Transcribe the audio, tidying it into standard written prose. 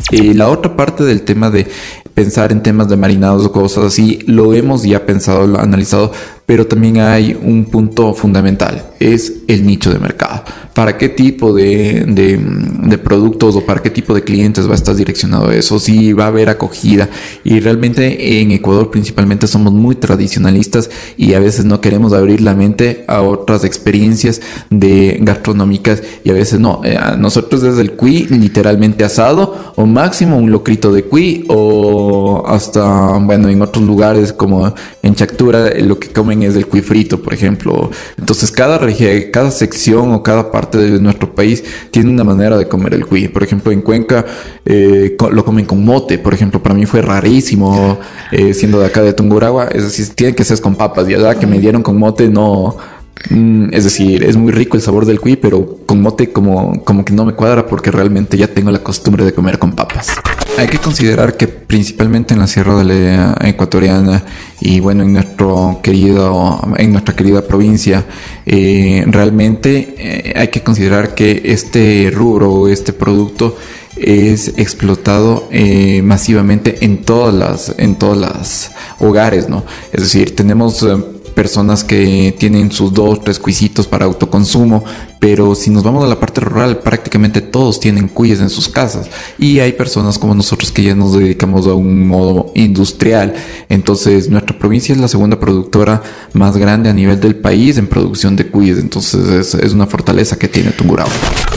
Y la otra parte del tema de pensar en temas de marinados o cosas así, lo hemos ya pensado, lo analizado, pero también hay un punto fundamental, es el nicho de mercado. ¿Para qué tipo de productos o para qué tipo de clientes va a estar direccionado eso? Si va a haber acogida. Y realmente en Ecuador principalmente somos muy tradicionalistas y a veces no queremos abrir la mente a otras experiencias gastronómicas y a veces no. Nosotros desde el cuy literalmente asado o máximo un locrito de cuy o hasta, bueno, en otros lugares como en Chactura lo que comen es el cuy frito, por ejemplo. Entonces cada región, cada sección o cada parte de nuestro país tiene una manera de comer el cuy. Por ejemplo, en Cuenca lo comen con mote. Por ejemplo, para mí fue rarísimo siendo de acá de Tungurahua. Es decir, tiene que ser con papas. Y allá que me dieron con mote no... Es decir, es muy rico el sabor del cuy, pero con mote como que no me cuadra porque realmente ya tengo la costumbre de comer con papas. Hay que considerar que principalmente en la Sierra de la Ecuatoriana y bueno, en nuestra querida provincia, realmente hay que considerar que este rubro, este producto es explotado masivamente en todas las hogares, ¿no? Es decir, tenemos personas que tienen sus 2-3 cuisitos para autoconsumo, pero si nos vamos a la parte rural, prácticamente todos tienen cuyes en sus casas y hay personas como nosotros que ya nos dedicamos a un modo industrial. Entonces nuestra provincia es la segunda productora más grande a nivel del país en producción de cuyes, entonces es una fortaleza que tiene Tungurahua.